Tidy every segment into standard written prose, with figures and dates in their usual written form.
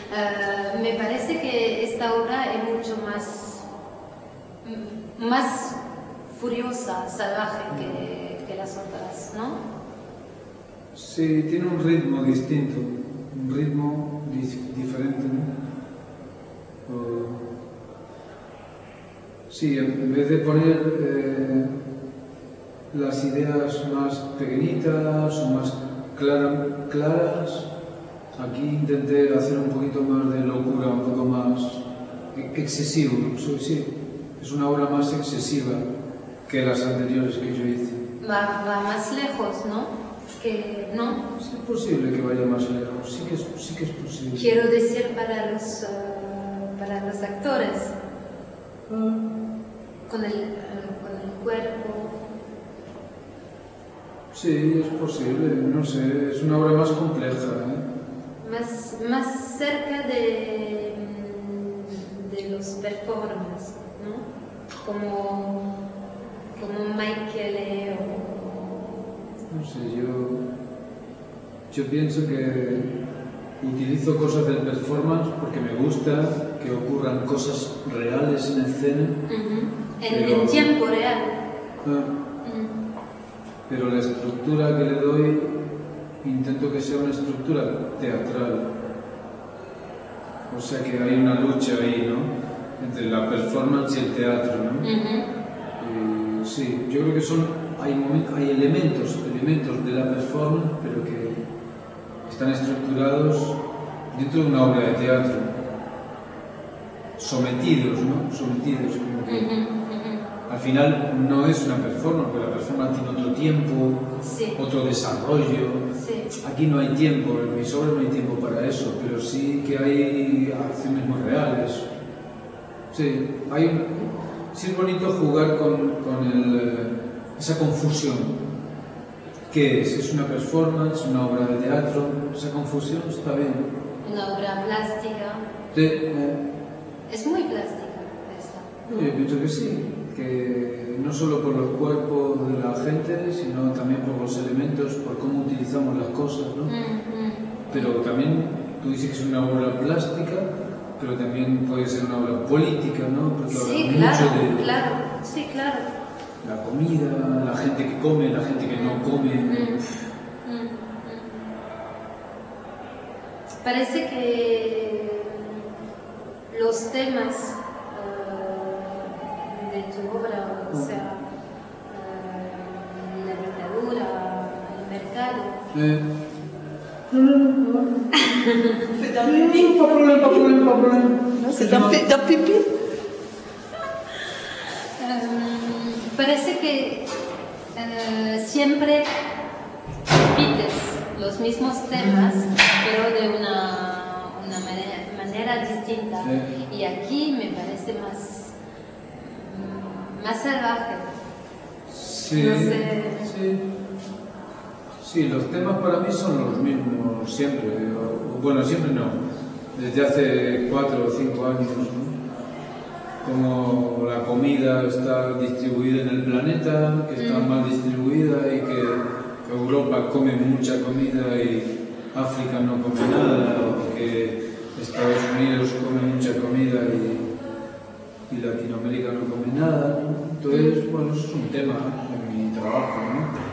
Me parece que esta obra es mucho más furiosa, salvaje que las otras, ¿no? Sí, tiene un ritmo distinto, un ritmo diferente, ¿no? Sí, en vez de poner las ideas más pequeñitas o más claras, aquí intenté hacer un poquito más de locura, un poco más excesivo. Sí, es una obra más excesiva que las anteriores que yo hice. Va más lejos, ¿no? ¿No? Es posible que vaya más lejos, sí que es posible. Quiero decir para los actores, con el cuerpo. Sí, es posible, no sé, es una obra más compleja, Más cerca de los performances, ¿no? Como Michael No sé, yo pienso que utilizo cosas del performance porque me gusta que ocurran cosas reales en escena. En tiempo real. Pero la estructura que le doy, intento que sea una estructura teatral. O sea que hay una lucha ahí, ¿no? Entre la performance y el teatro, ¿no? Sí, yo creo que hay elementos de la performance, pero que están estructurados dentro de una obra de teatro. Sometidos, ¿no? Sometidos, como que al final no es una performance, porque la performance tiene otro tiempo, otro desarrollo. Aquí no hay tiempo, en mis obras no hay tiempo para eso, pero sí que hay acciones muy reales. Sí, sí es bonito jugar con esa confusión. ¿Qué es? ¿Es una performance, una obra de teatro? Esa confusión está bien. Una obra plástica. Es muy plástica esta. Yo pienso que sí, que no solo por los cuerpos de la gente, sino también por los elementos, por cómo utilizamos las cosas, ¿no? Pero también, tú dices que es una obra plástica, pero también puede ser una obra política, ¿no? Porque sí, claro. La comida, la gente que come, la gente que no come. Parece que los temas de tu obra, o sea, la dictadura, el mercado. C'est un pipi. Pas problème. C'est un pipi. Parece que siempre repites los mismos temas, pero de una manera distinta. Y aquí me parece más salvaje. Sí, no sé. Sí, los temas para mí son los mismos siempre. Bueno, siempre no. Desde hace 4 o 5 años, ¿no? Como la comida está distribuida en el planeta, que está mal distribuida y que Europa come mucha comida y África no come nada, o que Estados Unidos come mucha comida y Latinoamérica no come nada, ¿no? Entonces, bueno, eso es un tema en mi trabajo, ¿no?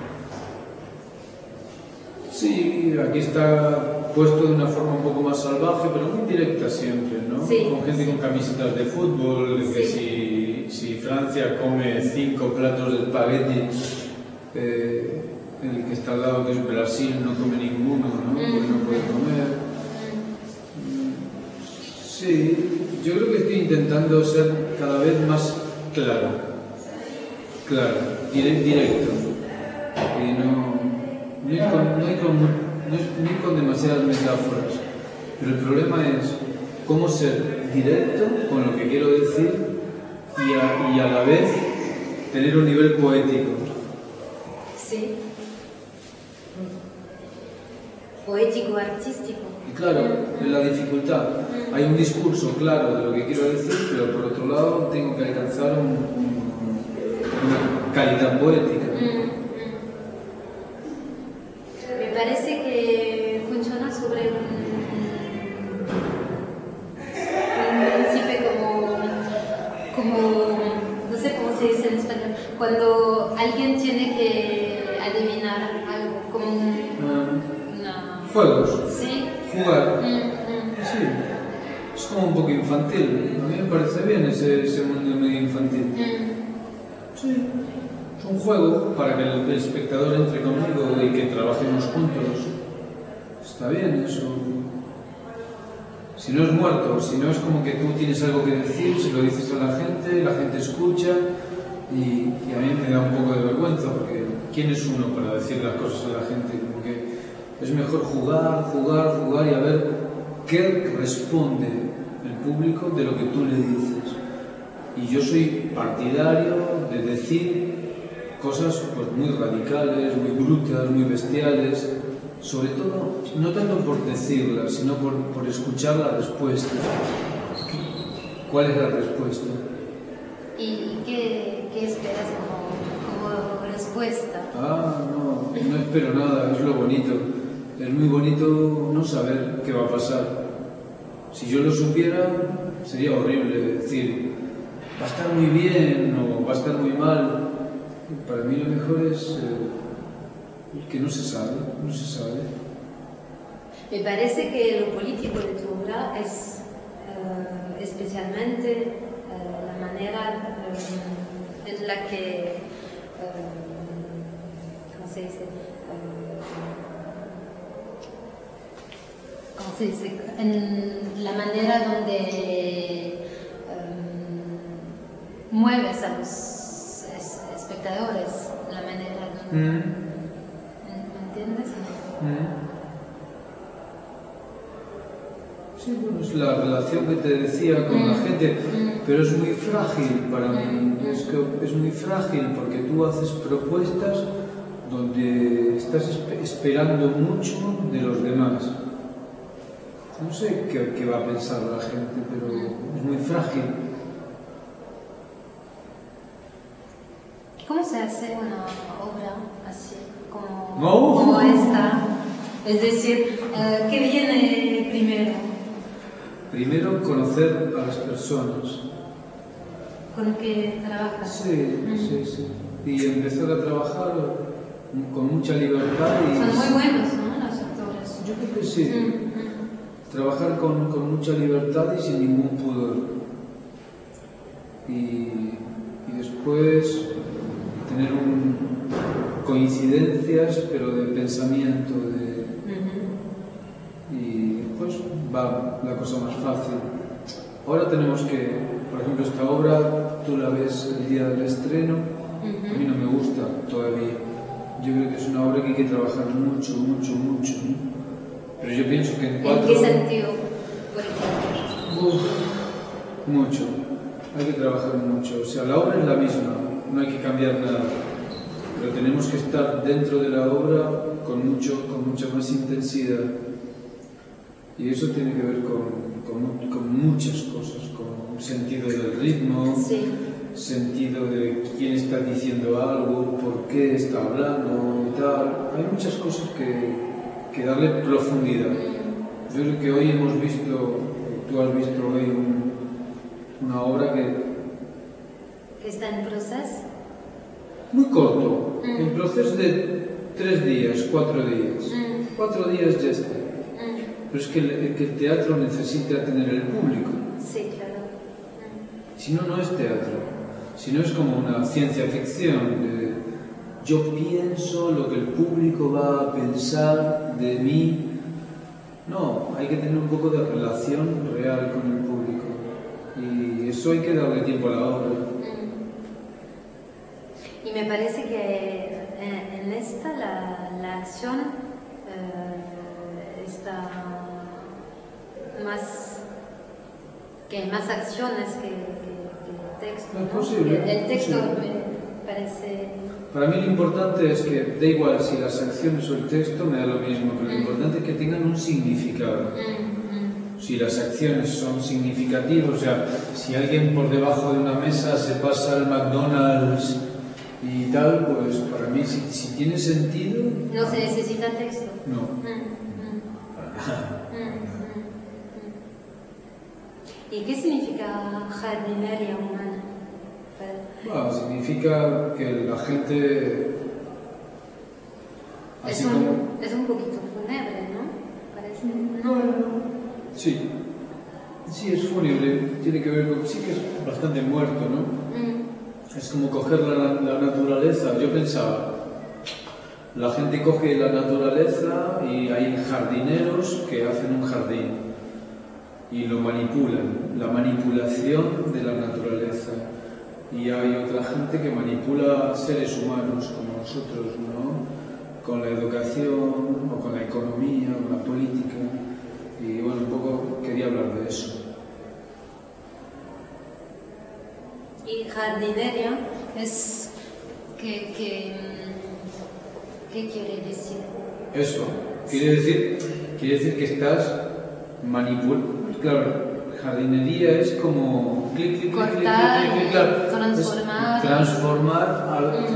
Sí, aquí está puesto de una forma un poco más salvaje, pero muy directa siempre, ¿no? Sí. Con gente con camisetas de fútbol, de que si Francia come 5 platos de espagueti, el que está al lado, que es Brasil, no come ninguno, ¿no? Porque no puede comer. Sí, yo creo que estoy intentando ser cada vez más claro, directo, y no ir con demasiadas metáforas, pero el problema es cómo ser directo con lo que quiero decir y a la vez tener un nivel poético. Sí. Poético, artístico. Y claro, es la dificultad. Hay un discurso claro de lo que quiero decir, pero por otro lado tengo que alcanzar una calidad poética. Me parece que funciona sobre cuando alguien tiene que adivinar algo, como una... Juegos. Sí. Jugar. Sí. Es como un poco infantil. A mí me parece bien ese mundo medio infantil. Sí. Es un juego para que el espectador entre conmigo y que trabajemos juntos. Está bien eso. Si no es muerto, si no es como que tú tienes algo que decir, se lo dices a la gente escucha y a mí me da un poco de vergüenza porque ¿quién es uno para decir las cosas a la gente? Como que es mejor jugar y a ver qué responde el público de lo que tú le dices. Y yo soy partidario de decir cosas pues, muy radicales, muy brutas, muy bestiales, sobre todo, no tanto por decirlas, sino por escuchar la respuesta. ¿Cuál es la respuesta? ¿Y qué esperas como respuesta? No espero nada, es lo bonito. Es muy bonito no saber qué va a pasar. Si yo lo supiera, sería horrible decir, va a estar muy bien o va a estar muy mal. Para mí lo mejor es que no se sabe. Me parece que lo político de tu obra es especialmente la manera en la que, ¿cómo se dice? En la manera donde mueves a los espectadores, la manera donde... ¿Me entiendes? Sí, bueno, es la relación que te decía con la gente, pero es muy frágil para mí. Es muy frágil porque tú haces propuestas donde estás esperando mucho de los demás. No sé qué va a pensar la gente, pero es muy frágil. ¿Cómo se hace una obra así, como esta? Es decir, ¿qué viene primero? Primero, conocer a las personas. ¿Con qué trabajas? Sí. Y empezar a trabajar con mucha libertad. Son muy buenos, ¿no? Los actores. Yo creo que sí. Trabajar con mucha libertad y sin ningún pudor. Y después tener coincidencias, pero de pensamiento. Y pues va la cosa más fácil. Ahora tenemos que, por ejemplo, esta obra, tú la ves el día del estreno, a mí no me gusta todavía. Yo creo que es una obra que hay que trabajar mucho, ¿no? Pero yo pienso que en 4... ¿En qué sentido, por ejemplo? Mucho. Hay que trabajar mucho. O sea, la obra es la misma, no hay que cambiar nada. Pero tenemos que estar dentro de la obra con mucha más intensidad. Y eso tiene que ver con muchas cosas, con sentido del ritmo, sentido de quién está diciendo algo, por qué está hablando y tal. Hay muchas cosas que darle profundidad. Yo creo que hoy hemos visto, tú has visto hoy una obra que está en proceso. Muy corto, en proceso de 3 días, 4 días. 4 días ya está. Pero es que el teatro necesita tener el público. Sí, claro. Si no, no es teatro. Si no, es como una ciencia ficción. Yo pienso lo que el público va a pensar de mí. No, hay que tener un poco de relación real con el público. Y eso hay que darle tiempo a la obra. Y me parece que en esta la acción está más acciones que el texto. Es posible. El texto me parece... Para mí lo importante es que, da igual si las acciones o el texto, me da lo mismo, pero lo importante es que tengan un significado. Si las acciones son significativas, o sea, si alguien por debajo de una mesa se pasa al McDonald's y tal, pues para mí si tiene sentido... ¿No se necesita texto? No. ¿Y qué significa jardinería humana Bueno, significa que la gente... Es un poquito fúnebre, ¿no? Parece... No. Sí. Sí, es fúnebre. Tiene que ver con... Sí que es bastante muerto, ¿no? Es como coger la naturaleza. Yo pensaba... La gente coge la naturaleza y hay jardineros que hacen un jardín y lo manipulan, la manipulación de la naturaleza. Y hay otra gente que manipula seres humanos como nosotros, ¿no? Con la educación o con la economía, con la política. Y bueno, un poco quería hablar de eso. Y jardinería es ¿qué quiere decir? Eso, quiere decir que estás manipulando. Claro, jardinería es como cortar, claro, transformar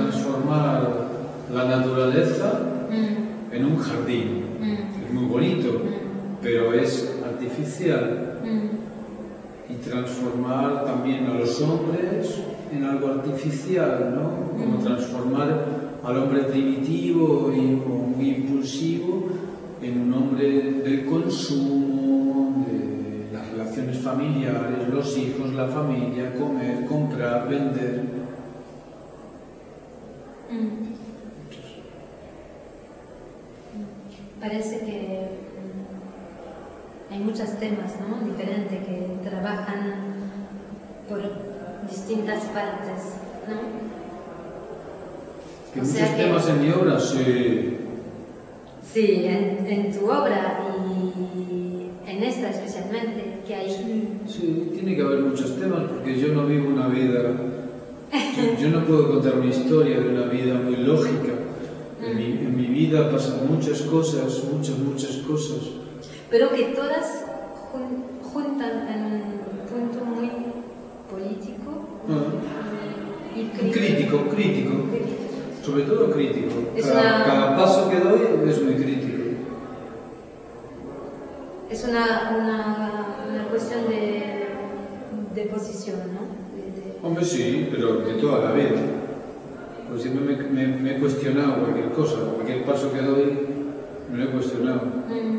la naturaleza en un jardín. Es muy bonito, pero es artificial. Y transformar también a los hombres en algo artificial, ¿no? Como transformar al hombre primitivo y muy impulsivo en un hombre del consumo, de las relaciones familiares, los hijos, la familia, comer, comprar, vender. Parece que hay muchos temas, ¿no? Diferentes que trabajan por distintas partes, ¿no? Que muchos temas en mi obra, sí. Sí, en tu obra y en esta especialmente, que hay... Sí, tiene que haber muchos temas porque yo no vivo una vida... Yo no puedo contar una historia de una vida muy lógica. En mi vida pasan muchas cosas, muchas cosas. Pero que todas juntan en un punto muy político y crítico. Sobre todo crítico. Cada paso que doy es muy crítico. Es una cuestión de posición, ¿no? Hombre, sí, pero de toda la vida. Pues siempre me he cuestionado cualquier cosa, cualquier paso que doy me lo he cuestionado.